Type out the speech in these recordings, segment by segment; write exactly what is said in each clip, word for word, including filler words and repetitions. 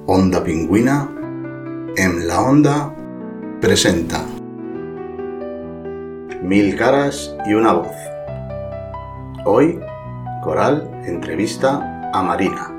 Onda Pingüina, en la Onda, presenta Mil caras y una voz. Hoy, Coral entrevista a Marina.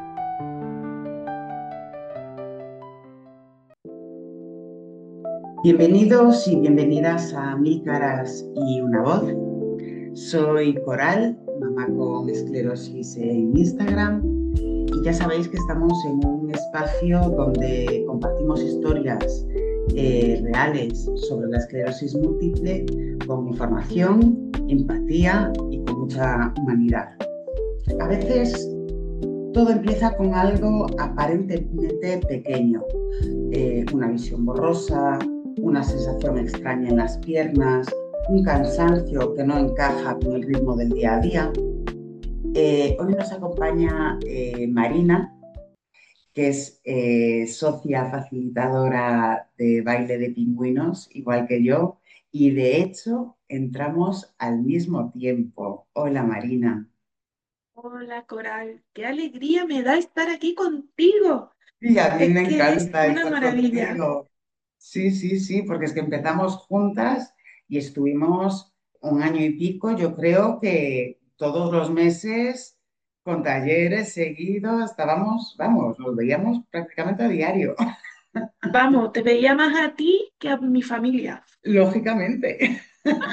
Bienvenidos y bienvenidas a Mil caras y una voz. Soy Coral, mamá con esclerosis en Instagram, y ya sabéis que estamos en un espacio donde compartimos historias eh, reales sobre la esclerosis múltiple con información, empatía y con mucha humanidad. A veces todo empieza con algo aparentemente pequeño, eh, una visión borrosa, una sensación extraña en las piernas, un cansancio que no encaja con el ritmo del día a día. Eh, hoy nos acompaña eh, Marina, que es eh, socia facilitadora de baile de pingüinos, igual que yo, y de hecho entramos al mismo tiempo. Hola, Marina. Hola Coral, qué alegría me da estar aquí contigo. Y a mí Es me que es encanta una estar maravilla. contigo. Sí, sí, sí, porque es que empezamos juntas y estuvimos un año y pico, yo creo que todos los meses con talleres seguidos, estábamos, vamos, nos veíamos prácticamente a diario, Vamos, te veía más a ti que a mi familia. lógicamente.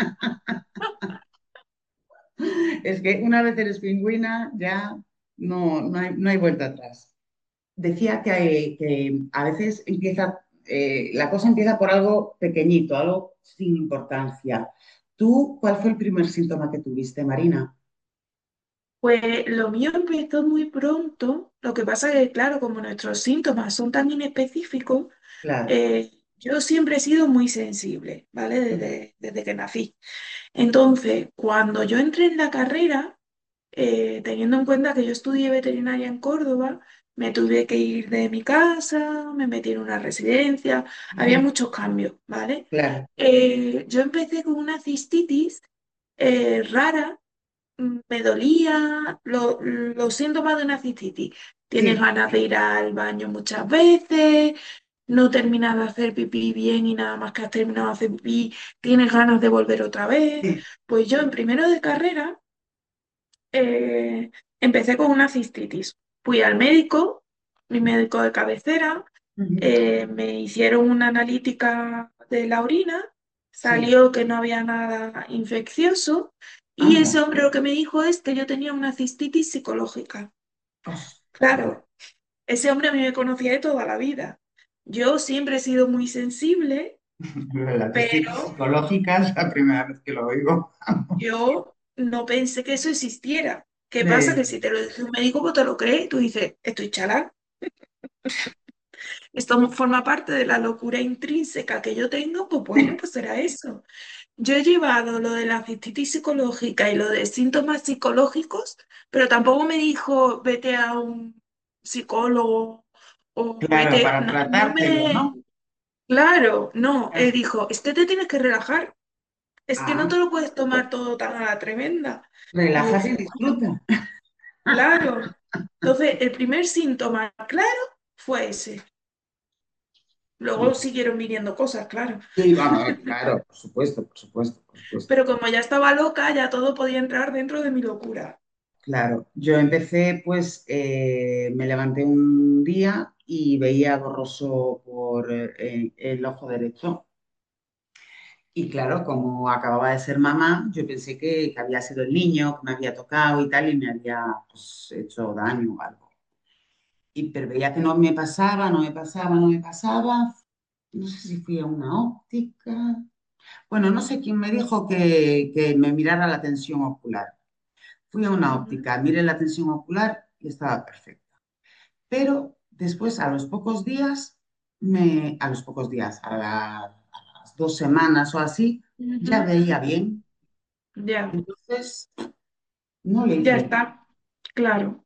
Es que una vez eres pingüina ya no, no hay, no hay vuelta atrás. Decía que, que a veces empieza, eh, la cosa empieza por algo pequeñito, algo sin importancia. ¿Tú cuál fue el primer síntoma que tuviste, Marina? Pues lo mío empezó muy pronto. Lo que pasa es que, claro, como nuestros síntomas son tan inespecíficos, Claro. eh, yo siempre he sido muy sensible, ¿vale? Desde, desde que nací. Entonces, cuando yo entré en la carrera, eh, teniendo en cuenta que yo estudié veterinaria en Córdoba, me tuve que ir de mi casa, me metí en una residencia, había Ujú. muchos cambios, ¿vale? Claro. Eh, yo empecé con una cistitis eh, rara, mm, me dolía, lo- los síntomas de una cistitis. Tienes Sí, ganas de ir al baño muchas veces, no terminas de hacer pipí bien y nada más que has terminado de hacer pipí, tienes ganas de volver otra vez. sí. Pues yo en primero de carrera eh, empecé con una cistitis. Fui al médico, mi médico de cabecera, Ujú. eh, me hicieron una analítica de la orina, Sí. salió que no había nada infeccioso y Anda. ese hombre lo que me dijo es que yo tenía una cistitis psicológica. Ostras. Claro, ese hombre a mí me conocía de toda la vida. Yo siempre he sido muy sensible, La cistitis pero psicológica es la primera vez que lo oigo. yo no pensé que eso existiera. ¿Qué pasa? Eh, Que si te lo dice un médico, pues te lo crees, tú dices, estoy chalada. Esto forma parte de la locura intrínseca que yo tengo, pues bueno, pues será eso. Yo he llevado lo de la cistitis psicológica y lo de síntomas psicológicos, pero tampoco me dijo vete a un psicólogo o claro, vete, para no, no tratártelo, me, ¿no? claro, no, él Ah, dijo, es que te tienes que relajar, es que no te ah, lo puedes tomar todo tan a la tremenda. Y yo relájate y dije, bueno, disfruta. claro. Entonces, el primer síntoma claro fue ese. Luego siguieron viniendo cosas, claro. Sí, bueno, eh, claro, por supuesto, por supuesto, por supuesto. Pero como ya estaba loca, ya todo podía entrar dentro de mi locura. Claro, yo empecé, pues eh, me levanté un día y veía borroso por eh, el ojo derecho. Y claro, como acababa de ser mamá, yo pensé que, que había sido el niño que me había tocado y tal, y me había pues, hecho daño o algo. Y, pero veía que no me pasaba, no me pasaba, no me pasaba. No sé si fui a una óptica. Bueno, no sé quién me dijo que, que me mirara la tensión ocular. Fui a una Ujú. óptica, miré la tensión ocular y estaba perfecta. Pero después, a los pocos días, me, a los pocos días, a, la- a las dos semanas o así, ya Ujú. veía bien. Ya, Entonces, no le ya hice. está, claro.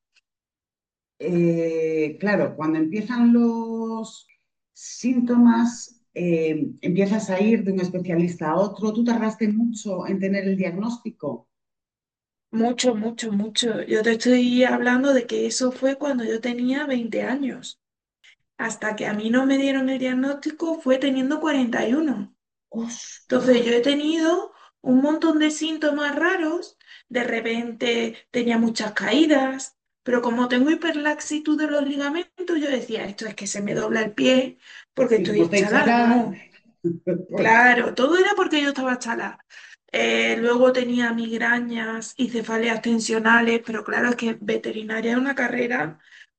Eh, claro, cuando empiezan los síntomas, eh, empiezas a ir de un especialista a otro. ¿Tú tardaste mucho en tener el diagnóstico? Mucho, mucho, mucho. Yo te estoy hablando de que eso fue cuando yo tenía veinte años. hasta que a mí no me dieron el diagnóstico fue teniendo cuarenta y uno. Entonces yo Ostras. he tenido un montón de síntomas raros, de repente tenía muchas caídas, pero como tengo hiperlaxitud de los ligamentos, yo decía, esto es que se me dobla el pie porque Y como estoy estoy chalada. chalada, No, pues claro, todo era porque yo estaba chalada. Eh, luego tenía migrañas y cefaleas tensionales, pero claro, es que veterinaria es una carrera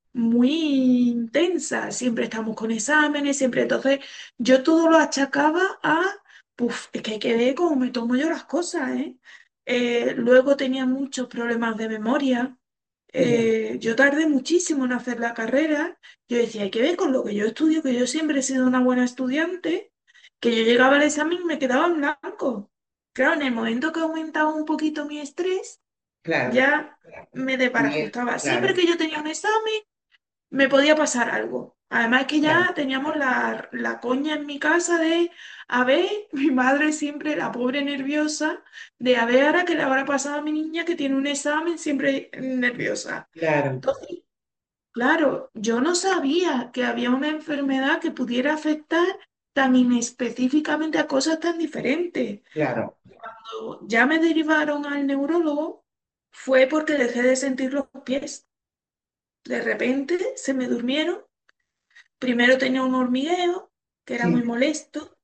muy intensa, siempre estamos con exámenes, siempre. Entonces, yo todo lo achacaba a, puf, es que hay que ver cómo me tomo yo las cosas, ¿eh? Eh, luego tenía muchos problemas de memoria. ya, Eh, yo tardé muchísimo en hacer la carrera. Yo decía, hay que ver con lo que yo estudio, que yo siempre he sido una buena estudiante, que yo llegaba al examen y me quedaba en blanco. Claro, en el momento que aumentaba un poquito mi estrés, claro, ya me me- desbarajustaba. Siempre claro, que yo tenía un examen, me podía pasar algo. Además que claro, ya teníamos la, la coña en mi casa de, a ver, mi madre siempre, la pobre nerviosa, de a ver ahora qué le habrá pasado a mi niña que tiene un examen siempre nerviosa. claro, Entonces, claro, yo no sabía que había una enfermedad que pudiera afectar tan inespecíficamente a cosas tan diferentes. claro. Cuando ya me derivaron al neurólogo, fue porque dejé de sentir los pies. De repente se me durmieron. Primero tenía un hormigueo, que era muy Sí, molesto,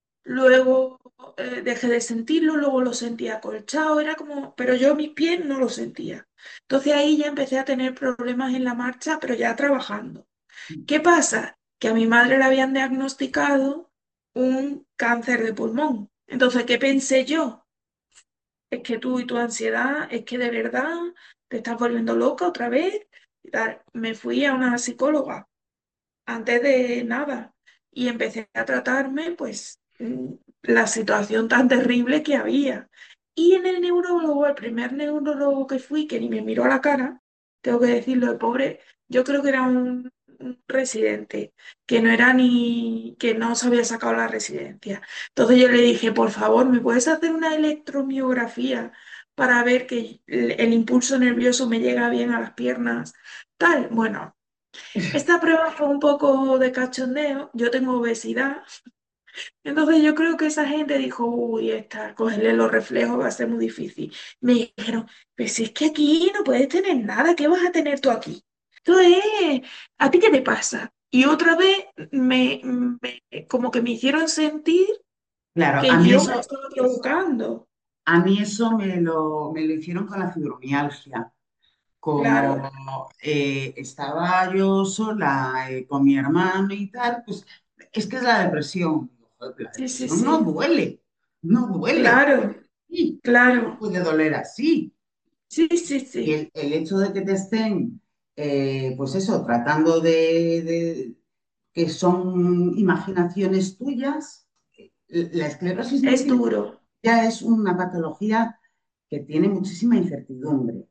luego eh, dejé de sentirlo, luego lo sentía acolchado, era como, pero yo mis pies no los sentía. Entonces ahí ya empecé a tener problemas en la marcha, pero ya trabajando. ¿Qué pasa? Que a mi madre le habían diagnosticado un cáncer de pulmón. Entonces, ¿qué pensé yo? Es que tú y tu ansiedad, es que de verdad te estás volviendo loca otra vez. Y tal. Me fui a una psicóloga antes de nada y empecé a tratarme pues mm, la situación tan terrible que había. Y en el neurólogo, el primer neurólogo que fui, que ni me miró a la cara, tengo que decirlo, el pobre, yo creo que era un, un residente, que no era ni, que no se había sacado la residencia. Entonces yo le dije, por favor, ¿me puedes hacer una electromiografía para ver que el, el impulso nervioso me llega bien a las piernas? Tal, bueno. Esta prueba fue un poco de cachondeo. Yo tengo obesidad, entonces yo creo que esa gente dijo, uy, esta, cogerle los reflejos va a ser muy difícil. Me dijeron, pues si es que aquí no puedes tener nada, ¿qué vas a tener tú aquí? Entonces, ¿a ti qué te pasa? Y otra vez me, me- como que me hicieron sentir claro. A que mí yo me lo eso, estaba provocando. a mí eso me lo, me lo hicieron con la fibromialgia. Claro, Como eh, estaba yo sola eh, con mi hermano y tal, pues es que es la depresión. Digo, "Joder, la sí, sí, depresión no sí. duele, no duele. Claro, Sí, ¿cómo claro. puede doler así? Sí, sí, Y sí. el, el hecho de que te estén, eh, pues eso, tratando de, de- que son imaginaciones tuyas, la esclerosis Es múltiple duro. ya es una patología que tiene muchísima incertidumbre.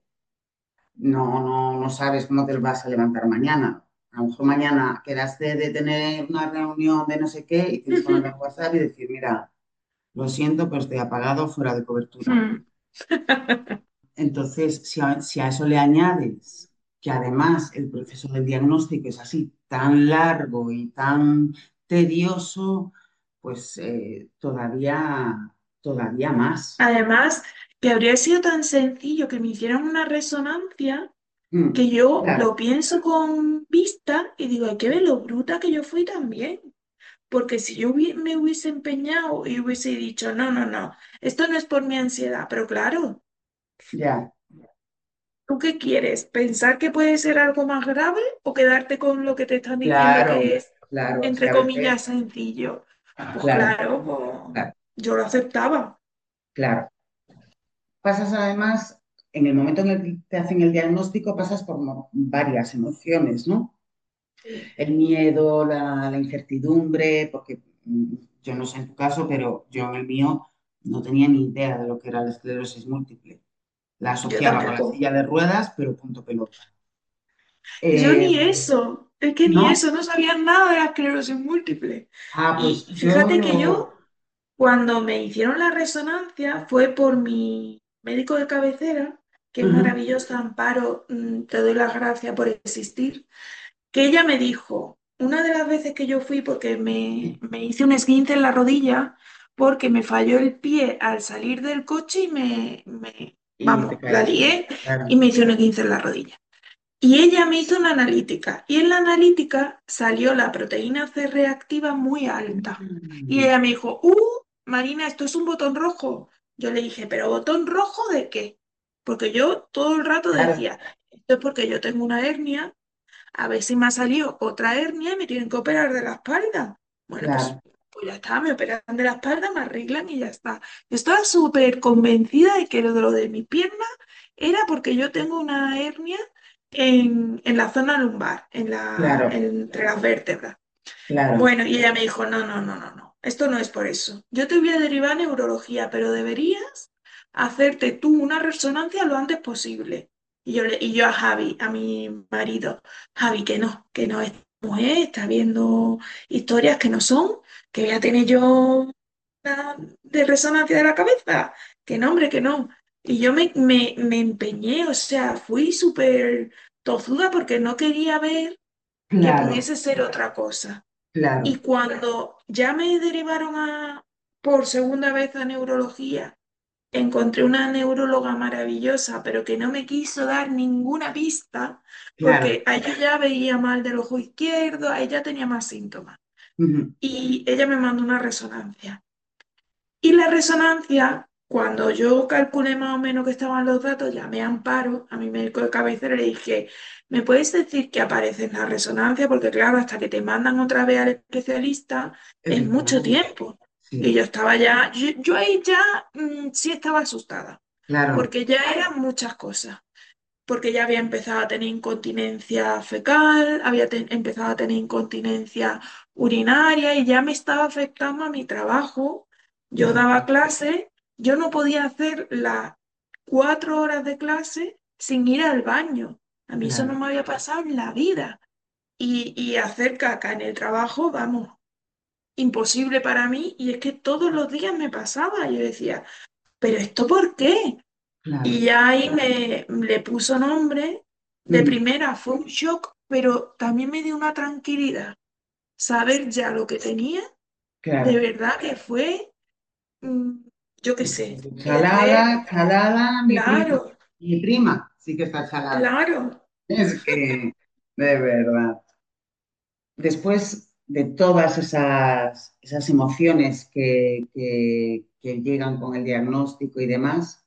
No, no, no sabes cómo te vas a levantar mañana. A lo mejor mañana quedaste de tener una reunión de no sé qué y tienes que mandar WhatsApp y decir, mira, lo siento, pero estoy apagado, fuera de cobertura. Mm. Entonces, si a, si a eso le añades que además el proceso del diagnóstico es así tan largo y tan tedioso, pues eh, todavía, todavía más. Además, que habría sido tan sencillo que me hicieran una resonancia Mm, que yo claro, lo pienso con vista y digo, hay que ver lo bruta que yo fui también. Porque si yo hubi- me hubiese empeñado y hubiese dicho, no, no, no, esto no es por mi ansiedad, pero claro, ya, ¿tú qué quieres? ¿Pensar que puede ser algo más grave o quedarte con lo que te están diciendo claro, que es, claro. Es que entre a veces, comillas, sencillo? Pues claro, claro, pues, claro, yo lo aceptaba. claro. Pasas además, en el momento en el que te hacen el diagnóstico, pasas por mo- varias emociones, ¿no? Sí. El miedo, la, la incertidumbre, porque mm, yo no sé en tu caso, pero yo en el mío no tenía ni idea de lo que era la esclerosis múltiple. La Yo asociaba con la tampoco. silla de ruedas, pero punto pelota. Yo Eh, ni eso, es que ni ¿no? eso, no sabía nada de la esclerosis múltiple. Ah, pues Y yo fíjate que lo... yo, cuando me hicieron la resonancia, fue por mi médico de cabecera, que es Ujú, maravillosa, Amparo, mm, te doy las gracias por existir, que ella me dijo, una de las veces que yo fui, porque me, me hice un esguince en la rodilla, porque me falló el pie al salir del coche y me, me- Y te vamos, la caíste. lié y Claro, me hice un esguince en la rodilla. Y ella me hizo una analítica y en la analítica salió la proteína C reactiva muy alta. Y mm, ella me dijo, ¡uh, Marina, esto es un botón rojo! Yo le dije, ¿pero botón rojo de qué? Porque yo todo el rato claro, decía, esto es porque yo tengo una hernia, a ver si me ha salido otra hernia y me tienen que operar de la espalda. Bueno, pues, claro, pues ya está, me operan de la espalda, me arreglan y ya está. Yo estaba súper convencida de que lo de, lo de mi pierna era porque yo tengo una hernia en, en la zona lumbar, en la, claro, entre las vértebras. claro, Bueno, y ella me dijo, no, no, no, no, no, esto no es por eso. Yo te voy a derivar a neurología, pero deberías hacerte tú una resonancia lo antes posible. Y yo, le, y yo a Javi, a mi marido, Javi, que no, que no, esta mujer está viendo historias que no son, que voy a tener yo una de resonancia de la cabeza, que no, hombre, que no. Y yo me, me, me empeñé, o sea, fui súper tozuda porque no quería ver que claro, pudiese ser otra cosa. Y claro, cuando ya me derivaron a, por segunda vez a neurología, encontré una neuróloga maravillosa, pero que no me quiso dar ninguna pista, claro. porque a ella ya veía mal del ojo izquierdo, a ella tenía más síntomas. Ujú, Y ella me mandó una resonancia. Y la resonancia, cuando yo calculé más o menos que estaban los datos, llamé a Amparo, a mi médico de cabecera, y le dije, ¿me puedes decir qué aparece en la resonancia? Porque claro, hasta que te mandan otra vez al especialista es mucho efectivamente, tiempo. Y sí, yo estaba ya, yo, yo ahí ya mm, sí estaba asustada, claro, porque ya eran muchas cosas. Porque ya había empezado a tener incontinencia fecal, había te- empezado a tener incontinencia urinaria y ya me estaba afectando a mi trabajo. Yo daba efectivamente, clase, yo no podía hacer las cuatro horas de clase sin ir al baño. A mí eso no claro, me había pasado en la vida. Y, y hacer caca en el trabajo, vamos, imposible para mí. Y es que todos los días me pasaba. Yo decía, ¿pero esto por qué? Y claro, ya ahí me le puso nombre. De ujú, primera fue un shock, pero también me dio una tranquilidad. Saber ya lo que tenía, de claro. verdad que fue, mm, yo qué sé. Y después, Chalada, chalada, mi prima, claro, mi prima sí que está chalada. claro. Es que, de verdad. Después de todas esas, esas emociones que, que, que llegan con el diagnóstico y demás,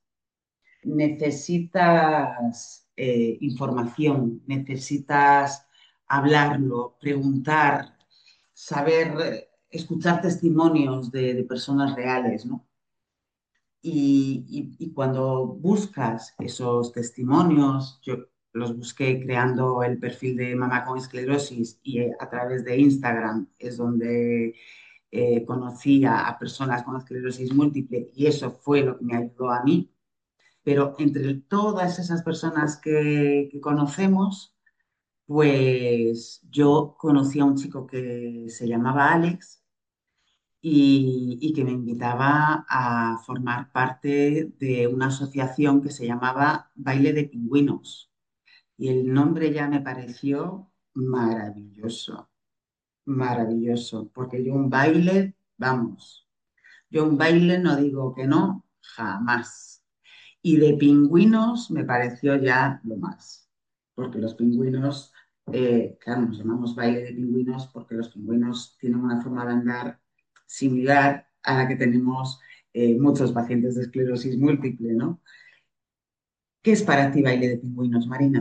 necesitas eh, información, necesitas hablarlo, preguntar, saber, eh, escuchar testimonios de, de personas reales, ¿no? Y, y- y cuando buscas esos testimonios, yo los busqué creando el perfil de Mamá con Esclerosis y eh, a través de Instagram es donde eh, conocí a, a personas con esclerosis múltiple y eso fue lo que me ayudó a mí. Pero entre todas esas personas que, que conocemos, pues yo conocí a un chico que se llamaba Alex y, y que me invitaba a formar parte de una asociación que se llamaba Baile de Pingüinos. Y el nombre ya me pareció maravilloso, maravilloso, porque yo un baile, vamos, yo un baile no digo que no, jamás. Y de pingüinos me pareció ya lo más, porque los pingüinos, eh, claro, nos llamamos baile de pingüinos porque los pingüinos tienen una forma de andar similar a la que tenemos eh, muchos pacientes de esclerosis múltiple, ¿no? ¿Qué es para ti baile de pingüinos, Marina?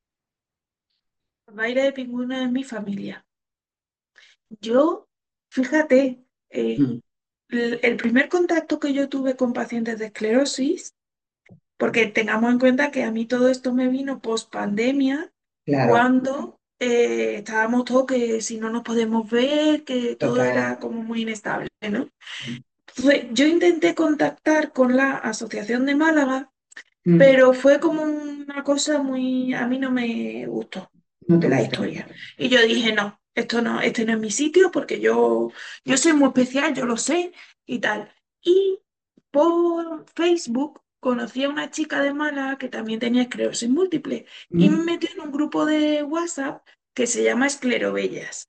Baile de pingüino en mi familia. Yo, fíjate, eh, Mm, el el primer contacto que yo tuve con pacientes de esclerosis, porque tengamos en cuenta que a mí todo esto me vino post pandemia, claro, cuando eh, estábamos todos que si no nos podemos ver, que todo total. era como muy inestable, ¿no? Fue- yo intenté contactar con la Asociación de Málaga, Mm, pero fue como una cosa muy, a mí no me gustó no te de la gusta. historia. Y yo dije, no, esto no, este no es mi sitio porque yo, yo soy muy especial, yo lo sé y tal. Y por Facebook conocí a una chica de Málaga que también tenía esclerosis múltiple y me Mm, metió en un grupo de WhatsApp que se llama Esclerobellas.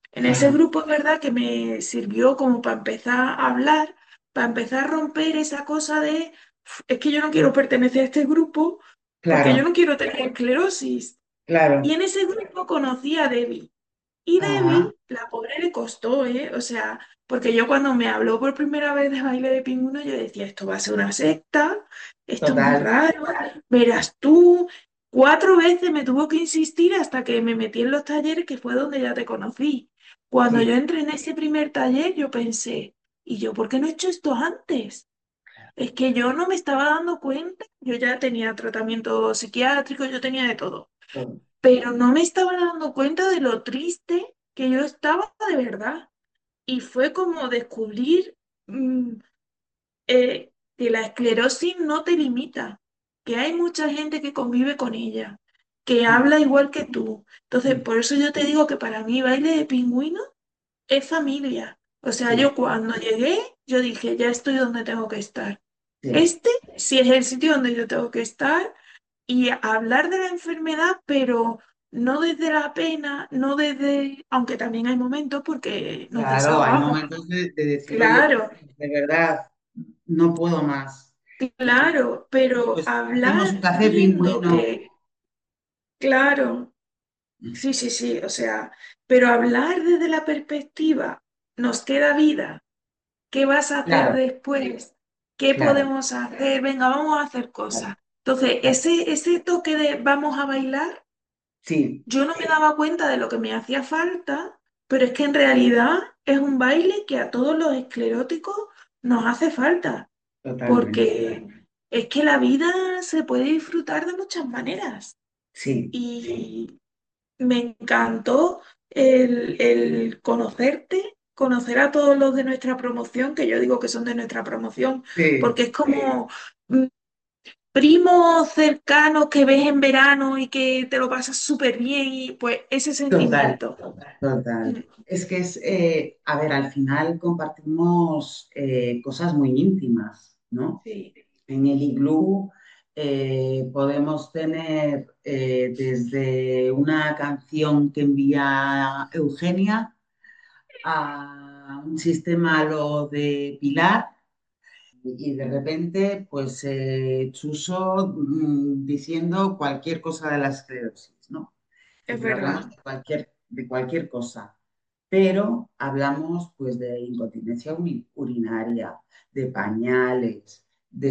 En ese Ajá, grupo es verdad que me sirvió como para empezar a hablar, para empezar a romper esa cosa de, "Uf, es que yo no quiero pertenecer a este grupo porque yo claro, no quiero tener esclerosis". Y claro. en ese grupo conocí a Debbie. Y Ah, Debbie, la pobre le costó, ¿eh? O sea, porque yo cuando me habló por primera vez de baile de pingüino, yo decía, esto va a ser una secta, esto es muy total. raro, verás tú. Cuatro veces me tuvo que insistir hasta que me metí en los talleres, que fue donde ya te conocí. Cuando yo Sí, entré en ese primer taller, yo pensé, ¿y yo por qué no he hecho esto antes? Es que yo no me estaba dando cuenta, yo ya tenía tratamiento psiquiátrico, yo tenía de todo, todo. pero no me estaba dando cuenta de lo triste que yo estaba de verdad. Y fue como descubrir mm, eh, que la esclerosis no te limita, que hay mucha gente que convive con ella, que Mm, habla igual que tú. Entonces, mm, por eso yo te digo que para mí baile de pingüino es familia. O sea, sí, yo cuando llegué, yo dije, ya estoy donde tengo que estar. sí, Este sí es el sitio donde yo tengo que estar y hablar de la enfermedad, pero no desde la pena, no desde, aunque también hay momentos porque nos claro, hay desahogamos. momentos de, de decir, oye, Claro, de verdad, no puedo más. Y claro, pero pues hacemos un hablar café viendo pingüino. que, claro, sí, sí, sí, o sea, pero hablar desde la perspectiva, nos queda vida. ¿Qué vas a hacer Claro, después? ¿Qué claro, podemos hacer? Venga, vamos a hacer claro, cosas. Entonces, claro. ese, ese toque de vamos a bailar, Sí, yo no me daba cuenta de lo que me hacía falta, pero es que en realidad es un baile que a todos los escleróticos nos hace falta, totalmente. porque es que la vida se puede disfrutar de muchas maneras. Sí, Y me encantó el, el conocerte, conocer a todos los de nuestra promoción, que yo digo que son de nuestra promoción, sí, porque es como mm, primos cercanos que ves en verano y que te lo pasas súper bien y pues ese total, sentimiento. Mm, total. Es que es, eh, a ver, al final compartimos eh, cosas muy íntimas, ¿no? sí, En el iglú eh, podemos tener eh, desde una canción que envía Eugenia a un sistema lo de Pilar y de repente pues eh, Chuso mm, diciendo cualquier cosa de la esclerosis, ¿no? Es es decir, hablamos verdad, de cualquier, de cualquier cosa, pero hablamos pues de incontinencia uri- urinaria, de pañales,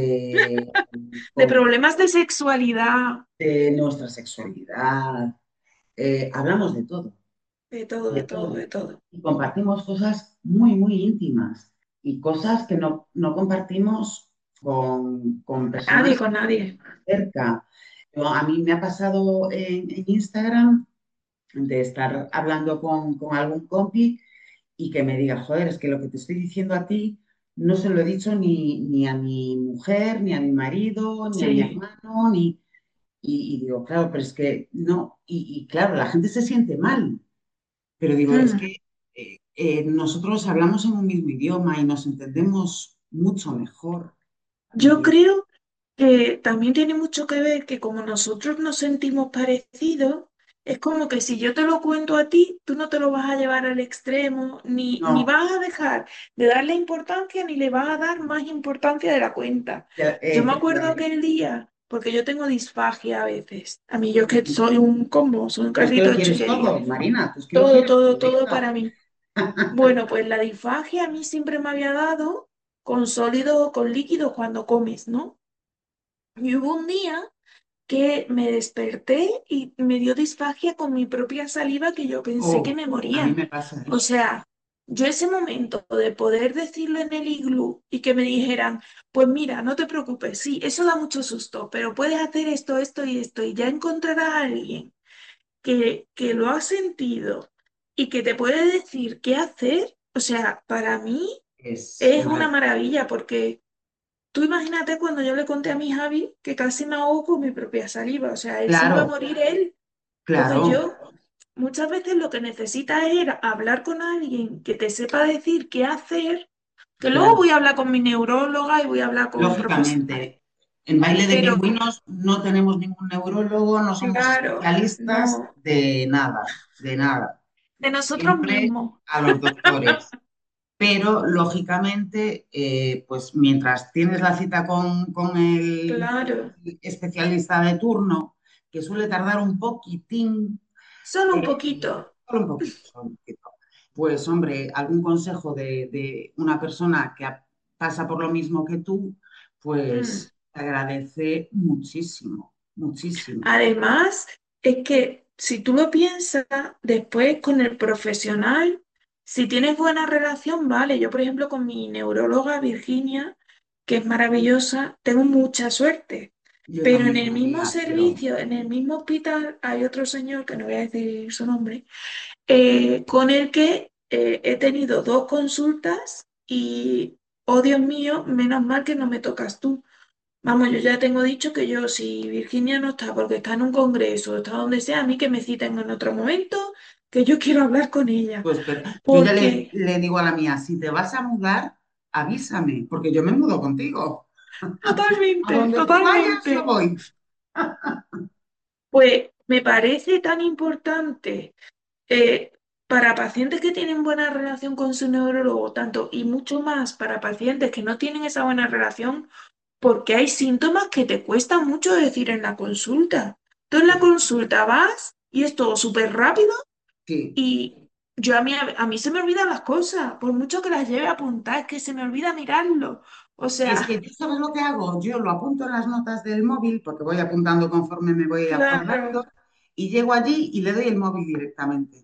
de de problemas de sexualidad, de nuestra sexualidad, eh, hablamos de todo, de todo, de de todo, todo. de todo. Y compartimos cosas muy, muy íntimas y cosas que no, no compartimos con, con Nadie personas con nadie. cerca. Yo- a mí me ha pasado en, en Instagram de estar hablando con, con algún compi y que me diga, joder, es que lo que te estoy diciendo a ti no se lo he dicho ni, ni a mi mujer, ni a mi marido, ni a mi Sí. hermano, ni... Y, y digo, claro, pero es que no, y, y claro, la gente se siente mal, pero digo, es Mm. que eh, eh, nosotros hablamos en un mismo idioma y nos entendemos mucho mejor. Yo Y creo que también tiene mucho que ver que como nosotros nos sentimos parecidos, es como que si yo te lo cuento a ti, tú no te lo vas a llevar al extremo, ni, ni no, vas a dejar de darle importancia, ni le vas a dar más importancia de la cuenta. ya, Yo me acuerdo efectivamente. aquel día, porque yo tengo disfagia a veces. A mí yo es que soy un combo, soy un Tú es que lo carrito de quieres chuchería. todo, Marina, tú es que lo Todo, quieres todo, todo, todo hija. para mí. Bueno, pues la disfagia a mí siempre me había dado con sólido o con líquido cuando comes, ¿no? Y hubo un día que me desperté y me dio disfagia con mi propia saliva que yo pensé que Oh, me a mí moría. me pasa, ¿eh? O sea, yo ese momento de poder decirlo en el iglú y que me dijeran, pues mira, no te preocupes, sí, eso da mucho susto, pero puedes hacer esto, esto y esto y ya encontrarás a alguien que, que lo ha sentido y que te puede decir qué hacer. O sea, para mí Es es una una... maravilla porque... Tú imagínate cuando yo le conté a mi Javi que casi me ahogo con mi propia saliva, o sea, él se iba a Claro, morir él. Entonces claro, yo muchas veces lo que necesitas es hablar con alguien que te sepa decir qué hacer, que luego claro. voy a hablar con mi neuróloga y voy a hablar con profesionales. Lógicamente, en baile de Pero pingüinos no tenemos ningún neurólogo, no somos claro, especialistas no, de nada, de nada. de nosotros siempre mismos. a los doctores. Pero lógicamente, eh, pues mientras tienes la cita con, con el Claro, especialista de turno, que suele tardar un poquitín, solo un eh, poquito. solo un poquito, solo un poquito, pues hombre, algún consejo de, de una persona que ha- pasa por lo mismo que tú, Mm. pues te agradece muchísimo, muchísimo. Además, es que si tú lo piensas, después con el profesional, si tienes buena relación, vale. Yo, por ejemplo, con mi neuróloga Virginia, que es maravillosa, tengo mucha suerte. Yo Pero en también el con mismo ella, pero servicio, en el mismo hospital, hay otro señor, que no voy a decir su nombre, eh, con el que eh, he tenido dos consultas y, oh Dios mío, menos mal que no me tocas tú. Vamos, yo ya tengo dicho que yo, si Virginia no está porque está en un congreso, está donde sea, a mí que me citen en otro momento, que yo quiero hablar con ella. pues pero, yo ya le, Porque, le digo a la mía, si te vas a mudar, avísame, porque yo me mudo contigo. A totalmente, donde tú vayas, yo totalmente, voy. pues me parece tan importante eh, para pacientes que tienen buena relación con su neurólogo, tanto y mucho más para pacientes que no tienen esa buena relación, porque hay síntomas que te cuesta mucho decir en la consulta. Tú en la consulta vas y es todo súper rápido. Sí. Y yo a mí, a mí se me olvidan las cosas, por mucho que las lleve a apuntar, es que se me olvida mirarlo. O Es que sea, tú sabes lo que hago, yo lo apunto en las notas del móvil, porque voy apuntando conforme me voy claro. acordando, y llego allí y le doy el móvil directamente.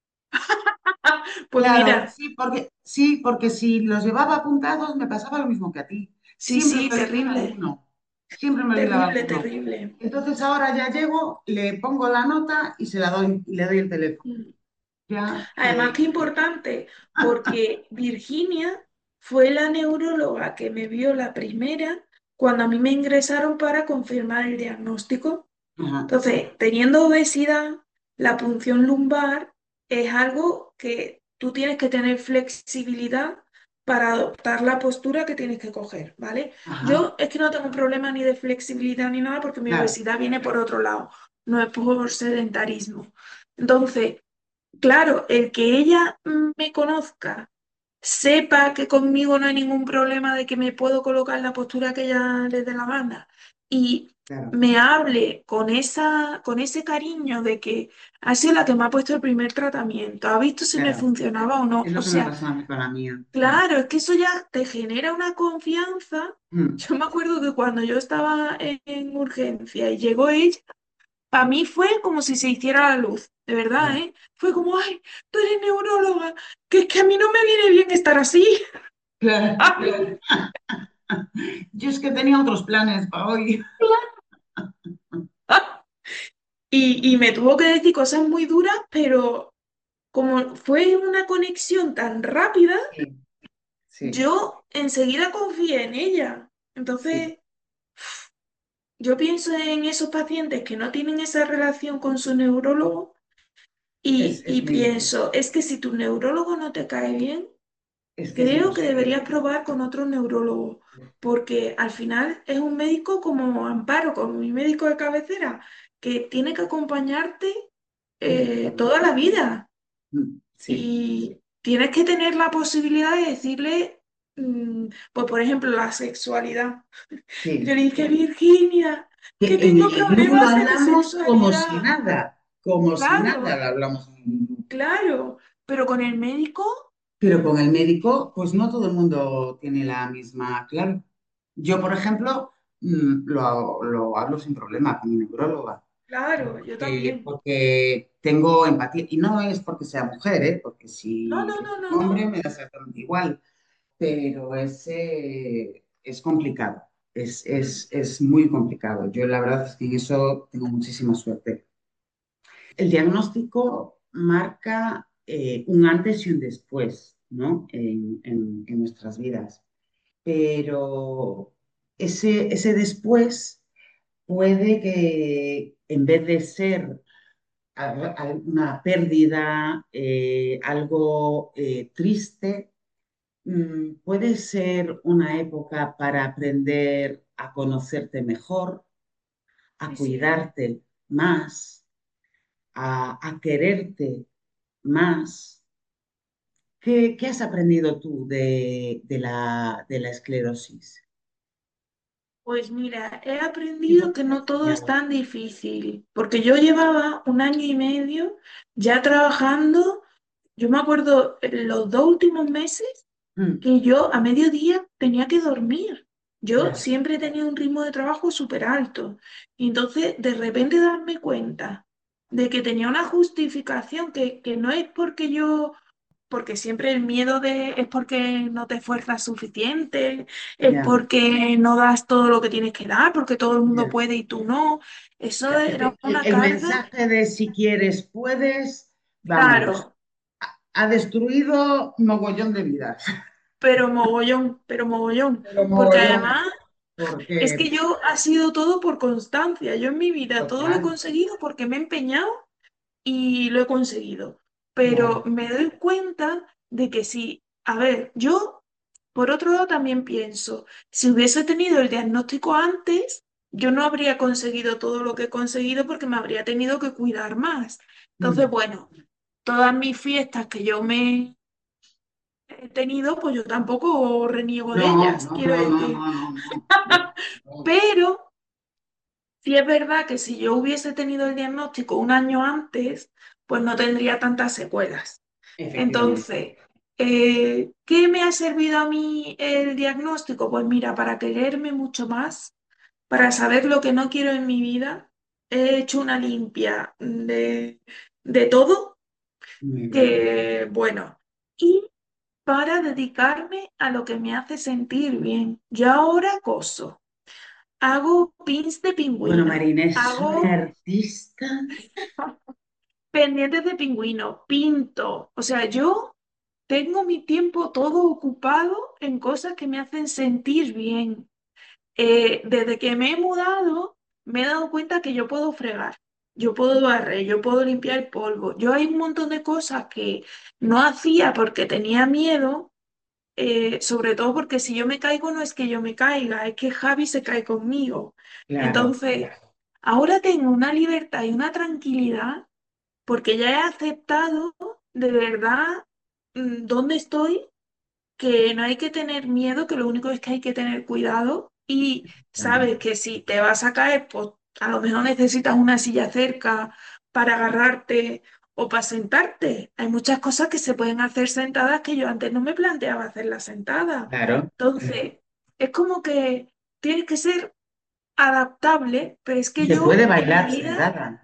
Pues Claro, mira, sí, porque, sí, porque si los llevaba apuntados me pasaba lo mismo que a ti. sí, Siempre sí, me olvidaba terrible, alguno, siempre me olvidaba terrible, alguno. terrible. Entonces ahora ya llego, le pongo la nota y se la doy, y le doy el teléfono. Mm. Ya Además, que... qué importante, porque Virginia fue la neuróloga que me vio la primera cuando a mí me ingresaron para confirmar el diagnóstico. Ajá, Entonces, teniendo obesidad, la punción lumbar es algo que tú tienes que tener flexibilidad para adoptar la postura que tienes que coger, ¿vale? ajá, Yo es que no tengo problema ni de flexibilidad ni nada porque mi claro, obesidad viene por otro lado, no es por sedentarismo. Entonces, claro, el que ella mm, me conozca, sepa que conmigo no hay ningún problema de que me puedo colocar en la postura que ella le dé la gana y claro, me hable con esa, con ese cariño de que ha sido la que me ha puesto el primer tratamiento, ha visto si me claro. funcionaba o no. Es O lo que me sea, pasaba a mí con la mía. claro, es que eso ya te genera una confianza. Mm, Yo me acuerdo que cuando yo estaba en, en urgencia y llegó ella, para mí fue como si se hiciera la luz, de verdad, ya, ¿eh? Fue como, ay, tú eres neuróloga, que es que a mí no me viene bien estar así. claro. Yo es que tenía otros planes para hoy. Y, y me tuvo que decir cosas muy duras, pero como fue una conexión tan rápida, Sí, sí, yo enseguida confié en ella. sí. Entonces, yo pienso en esos pacientes que no tienen esa relación con su neurólogo Es, y, es y muy difícil. pienso, es que si tu neurólogo no te cae bien, Es que es creo que imposible. deberías probar con otro neurólogo, porque al final es un médico como Amparo, como mi médico de cabecera, que tiene que acompañarte eh, toda Efectivamente. la vida. Mm, sí, Y tienes que tener la posibilidad de decirle, mm, pues por ejemplo, la sexualidad. Yo sí. le dije, Virginia, Que que en tengo el grupo lo problemas de hablamos como si sexualidad. nada, como si nada Claro, lo hablamos en el grupo. claro, pero con el médico, Pero con el médico, pues no todo el mundo tiene la misma, claro. Yo, por ejemplo, mm, lo, lo hablo sin problema con mi neuróloga, claro, yo eh, también. porque tengo empatía. Y no es porque sea mujer, ¿eh? Porque No, si no, es no, un no, hombre no. me da exactamente igual. Pero es, eh, es complicado, es, Mm, es, es muy complicado. Yo la verdad es que en eso tengo muchísima suerte. El diagnóstico marca eh, un antes y un después, ¿no? En, en- en nuestras vidas, pero ese, ese después puede que en vez de ser a- a- una pérdida, eh, algo eh, triste, Mm, puede ser una época para aprender a conocerte mejor, a sí, sí. cuidarte más, a, a quererte más. ¿Qué, qué has aprendido tú de, de la, de la esclerosis? Pues mira, he ¿Qué es lo aprendido que que te ha no todo es enseñado? tan difícil, porque yo llevaba un año y medio ya trabajando. Yo me acuerdo en los dos últimos meses Mm, que yo a mediodía tenía que dormir. Yo ya, siempre he tenido un ritmo de trabajo súper alto. Y entonces, de repente darme cuenta de que tenía una justificación que, que no es porque yo, porque siempre el miedo de, es porque no te esfuerzas suficiente, es ya, porque no das todo lo que tienes que dar, porque todo el mundo ya. puede y tú no. Eso era El, una el carga, mensaje de si quieres, puedes, vamos, claro, ha destruido mogollón de vidas. pero mogollón, pero mogollón. Pero Porque mogollón, además es porque que yo ha sido todo por constancia. Yo en mi vida todo lo he total, conseguido porque me he empeñado y lo he conseguido. Pero claro. me doy cuenta de que sí. A ver, yo por otro lado también pienso, si hubiese tenido el diagnóstico antes, yo no habría conseguido todo lo que he conseguido porque me habría tenido que cuidar más. Entonces, Mm. bueno, todas mis fiestas que yo me he tenido, pues yo tampoco reniego de No, ellas, no, quiero no, no, decir. no, no, no, no, no. Pero sí es verdad que si yo hubiese tenido el diagnóstico un año antes, pues no tendría tantas secuelas. Efectivamente. Entonces, eh, ¿qué me ha servido a mí el diagnóstico? Pues mira, para quererme mucho más, para saber lo que no quiero en mi vida, he hecho una limpia de, de todo, Muy bien. que bueno, y para dedicarme a lo que me hace sentir bien. Yo ahora coso, hago pins de Bueno, pingüino, Marinés, soy hago artista. pendientes de pingüino, pinto. O sea, yo tengo mi tiempo todo ocupado en cosas que me hacen sentir bien. Eh, desde que me he mudado, me he dado cuenta que yo puedo fregar, yo puedo barrer, yo puedo limpiar el polvo. Yo hay un montón de cosas que no hacía porque tenía miedo, eh, sobre todo porque si yo me caigo no es que yo me caiga, es que Javi se cae conmigo. Claro, Entonces, ahora tengo una libertad y una tranquilidad porque ya he aceptado de verdad mm, dónde estoy, que no hay que tener miedo, que lo único es que hay que tener cuidado y sabes exactamente. que si te vas a caer, pues a lo mejor necesitas una silla cerca para agarrarte o para sentarte. Hay muchas cosas que se pueden hacer sentadas que yo antes no me planteaba hacerlas sentadas. Claro. Entonces, es como que tienes que ser adaptable, pero es Y que se puede yo en mi bailar vida, sentada.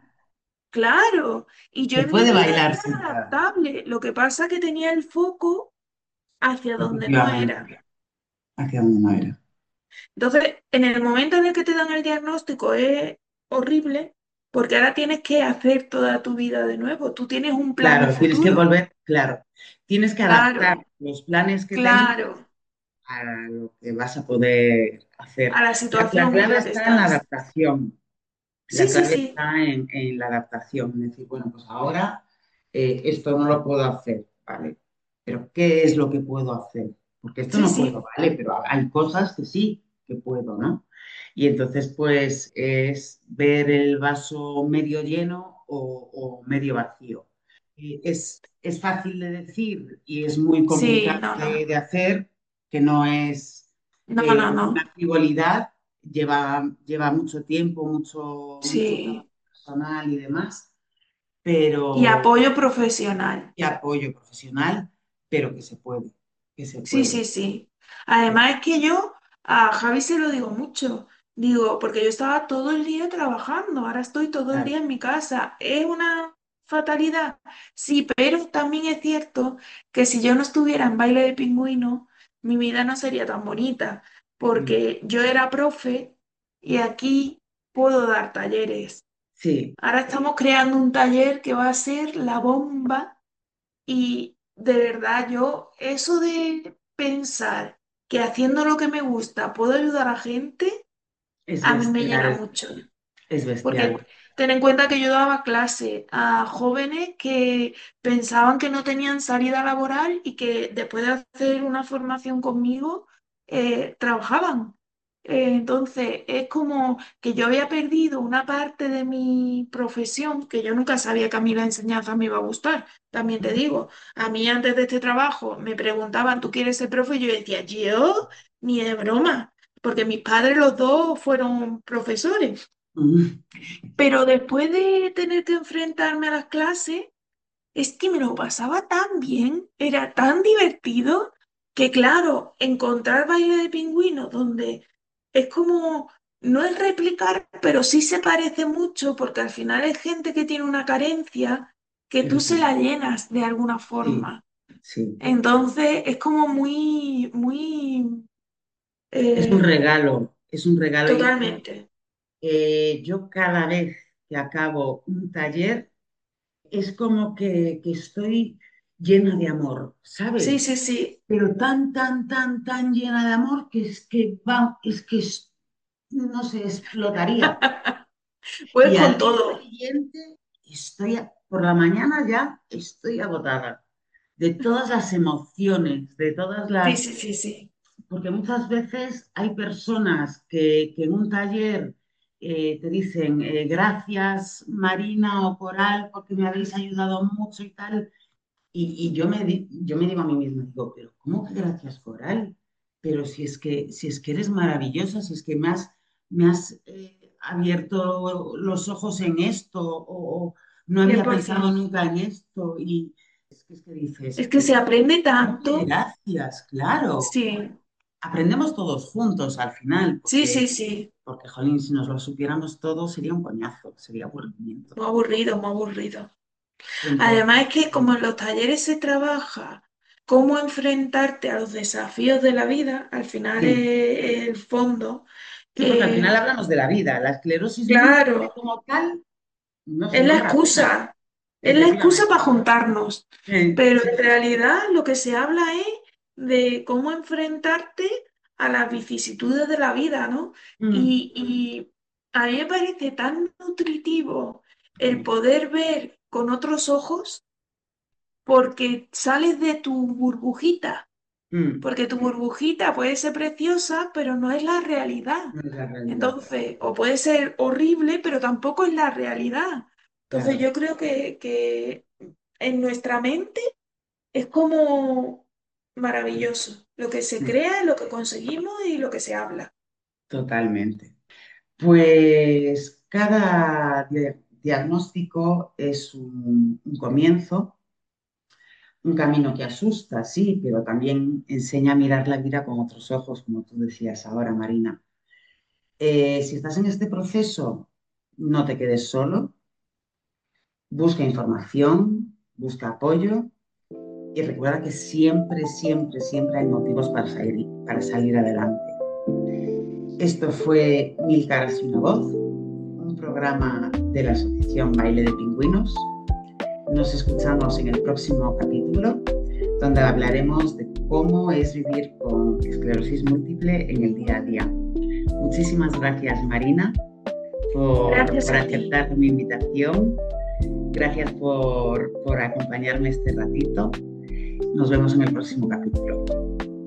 claro, y yo Se en mi puede vida bailar era sentada. adaptable. Lo que pasa que tenía el foco hacia donde no era. Efectivamente. Hacia donde no era. Entonces, en el momento en el que te dan el diagnóstico es horrible porque ahora tienes que hacer toda tu vida de nuevo. Tú tienes un plan a Claro, tienes que futuro. volver, claro. Tienes que adaptar Claro, los planes que tenías claro, a lo que vas a poder hacer. a la La, la situación en clave la que está en la estás. adaptación. Sí, La sí, clave sí, está en, en la adaptación. Es decir, bueno, pues ahora eh, esto no lo puedo hacer, ¿vale? Pero ¿qué es lo que puedo hacer? Porque esto sí, no puedo, sí, ¿vale? Pero hay cosas que sí que puedo, ¿no? Y entonces, pues, es ver el vaso medio lleno o, o medio vacío. Eh, es, es fácil de decir y es muy sí, complicado no, de, no, de hacer, que no es no, eh, no, no, una frivolidad, lleva, lleva mucho tiempo, mucho, mucho trabajo sí. personal y demás, Y pero apoyo profesional. y apoyo profesional, pero que se puede, que se Sí, puede. sí, sí. Además es que yo a Javi se lo digo mucho. Digo, porque yo estaba todo el día trabajando, ahora estoy todo el Claro, día en mi casa. ¿Es una fatalidad? Sí, pero también es cierto que si yo no estuviera en baile de pingüino, mi vida no sería tan bonita, mm, porque yo era profe y aquí puedo dar talleres. sí, Ahora estamos creando un taller que va a ser la bomba y de verdad, yo, eso de pensar que haciendo lo que me gusta puedo ayudar a gente, es a mí me llena bestial, mucho. es Porque bestial. ten en cuenta que yo daba clase a jóvenes que pensaban que no tenían salida laboral y que después de hacer una formación conmigo, eh, trabajaban. Eh, entonces, es como que yo había perdido una parte de mi profesión, que yo nunca sabía que a mí la enseñanza me iba a gustar. También te digo, a mí antes de este trabajo me preguntaban, ¿tú quieres ser profe? Y yo decía, yo, ni de broma, porque mis padres los dos fueron profesores. Mm. Pero después de tener que enfrentarme a las clases, es que me lo pasaba tan bien, era tan divertido, que claro, encontrar baile de pingüinos donde es como, no es replicar, pero sí se parece mucho, porque al final es gente que tiene una carencia que tú se la Efectivamente. llenas de alguna Sí, forma. sí. Entonces es como muy, muy, Es un eh, regalo, es un regalo. Y totalmente. eh, yo cada vez que acabo un taller es como que, que estoy llena de amor, Sí, ¿sabes? sí, sí. Pero tan, tan, tan, tan llena de amor que es que va, es que es- no sé, explotaría. Pues Y con al día todo. siguiente estoy, a- por la mañana ya estoy agotada de todas las emociones, de todas Sí, las, sí, sí, sí. porque muchas veces hay personas que, que en un taller eh, te dicen eh, gracias Marina o Coral porque me habéis ayudado mucho y tal. Y, y yo, me di- yo me digo a mí misma, digo, pero ¿cómo que gracias, Coral? Pero si es que, si es que eres maravillosa, si es que me has, me has eh, abierto los ojos en esto, o, o no había pensado cien por ciento. nunca en esto. Y es que, es que dices, Es que pero se aprende ¿cómo que tanto. gracias? Claro, Sí, aprendemos todos juntos al final, sí, porque, sí, sí. porque, jolín, si nos lo supiéramos todos sería un coñazo, sería aburrimiento. Muy aburrido, muy aburrido. Además Entonces, es que como en los talleres se trabaja cómo enfrentarte a los desafíos de la vida, al final sí. es el fondo. Sí, porque al final eh, hablamos de la vida. La esclerosis múltiple claro, como tal no se es la nombra apenas. excusa, es la excusa Efectivamente. para juntarnos, Eh, pero sí, en sí, sí. realidad lo que se habla es de cómo enfrentarte a las vicisitudes de la vida, ¿no? Mm, Y, y a mí me parece tan nutritivo el poder ver con otros ojos porque sales de tu burbujita, mm. porque tu burbujita puede ser preciosa, pero no es la realidad. No es la realidad. Entonces, o puede ser horrible, pero tampoco es la realidad. Entonces, Claro, yo creo que, que en nuestra mente es como maravilloso. Lo que se mm, crea, lo que conseguimos y lo que se habla. totalmente. Pues cada dia- diagnóstico es un, un comienzo, un camino que asusta, sí, pero también enseña a mirar la vida con otros ojos, como tú decías ahora, Marina. Eh, si estás en este proceso, no te quedes solo, busca información, busca apoyo y recuerda que siempre, siempre, siempre hay motivos para salir, para salir adelante. Esto fue Mil Caras y una Voz, un programa de la Asociación Baile de Pingüinos. Nos escuchamos en el próximo capítulo, donde hablaremos de cómo es vivir con esclerosis múltiple en el día a día. Muchísimas gracias, Marina, por, Gracias por a ti. aceptar mi invitación. Gracias por, por acompañarme este ratito. Nos vemos en el próximo capítulo.